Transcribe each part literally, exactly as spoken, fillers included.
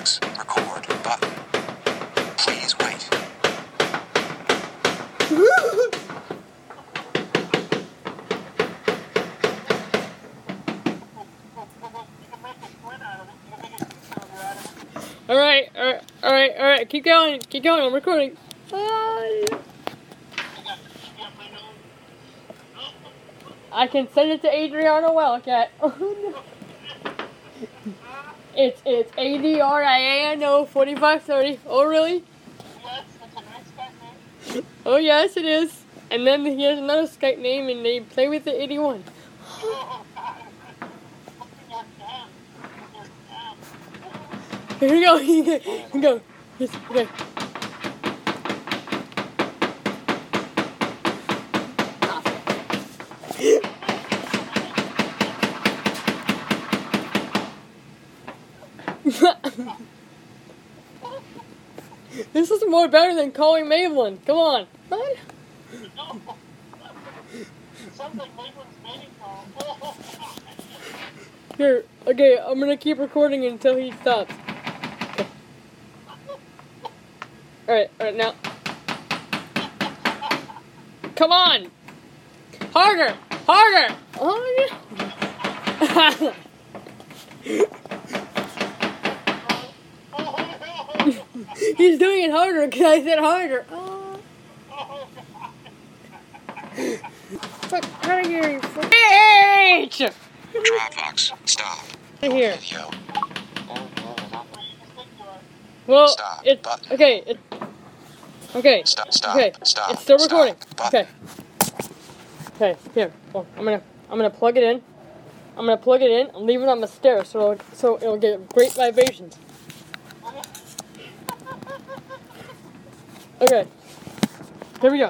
Dropbox. Record button. Please wait. All right, all right, all right, all right. Keep going, keep going. I'm recording. Bye. I can send it to Adriana Wildcat. It's it's A D R I A N O forty-five thirty. Oh really? Yes, that's a nice Skype name. Oh yes, it is. And then he has another Skype name, and they play with the eighty-one. Oh, God. You're damn. You're damn. Here we go. Here we go. Yes, okay. This is more better than calling Maybelline. Come on. What? No. Sounds like Maybelline's mating call. Oh, God. Here. Okay, I'm gonna keep recording until he stops. Okay. Alright, alright, now. Come on! Harder! Harder! Oh, yeah. He's doing it harder because I said harder. Oh. Fuck out of here, you fuck. Bitch! Dropbox. Stop. Right here. Video. Well, Stop it's button. okay. It, okay. Stop. Stop. Okay. Stop. It's still Stop recording. button. Okay. Okay. Here. Well, I'm gonna I'm gonna plug it in. I'm gonna plug it in and leave it on the stairs so it'll, so it'll get great vibrations. Okay. Here we go.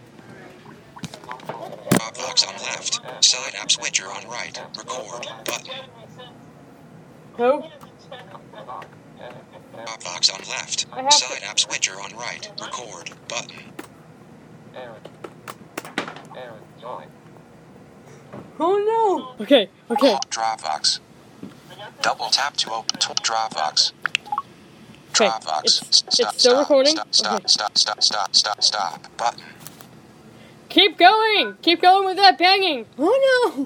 Dropbox on left. Side app switcher on right. Record button. Who? Dropbox on left. I have to- Side app switcher on right. Record button. Oh no. Okay. Okay. Dropbox. Double tap to open t- Dropbox. Okay. Dropbox. It's, Stop. it's still stop, recording. Stop. Stop. Okay. Stop. Stop. Stop. Stop. Stop. Button. Keep going. Keep going with that banging. Oh no.